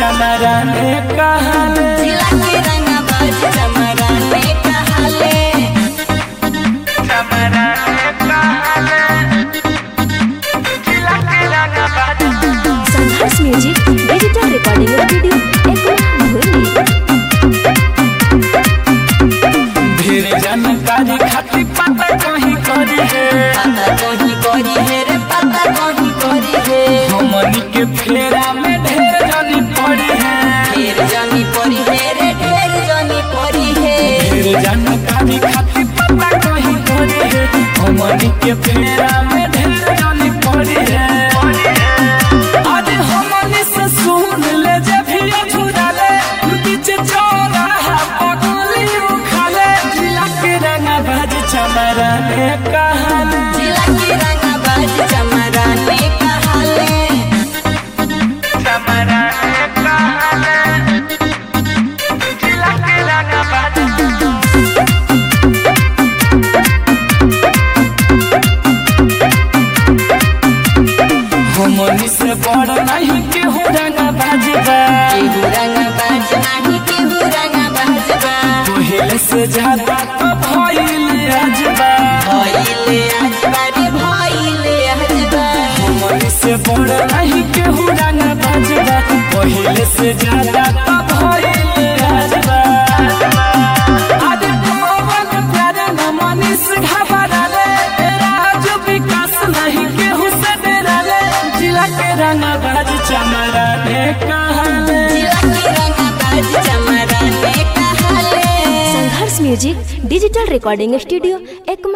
चमराने कहले जिला के रंगबाज चमराने कहले Sangharsh music digital recording studio ढेर जानकारी खातिर पता कहीं करी है रे पता कहीं करी है हमनी के फेरा में ढेर जानी पड़ी है ढेर जानी पड़ी है रे ढेर जानी पड़ी है ढेर जानकारी खातिर पता कहीं करी है हमनी के फेरा में ढेर जानी पड़ी है आज हमनी से सुन ले जे भी अधूरा ले बीच चौरा है पगली उखाले जिला के रंगबाज चमराने कहले जिला के रंगबाज चमराने कहले हमनी से बड़ नहीं केहू रंगबाज बा केहू रंगबाज नहीं केहू रंगबाज बा पहिले से ज्यादा तो भइल अजबा भइले अजबा रे भइले अजबा हमनी से बड़ नहीं केहू रंगबाज बा पहिले से ज्यादा तो भइल अजबा आज पवन प्यारे न मनीष घबराले राज विकास नहीं केहू से डराले जिला के रंगबाज चमराने कहले जिला के रंगबाज चमराने कहले Sangharsh music digital recording studio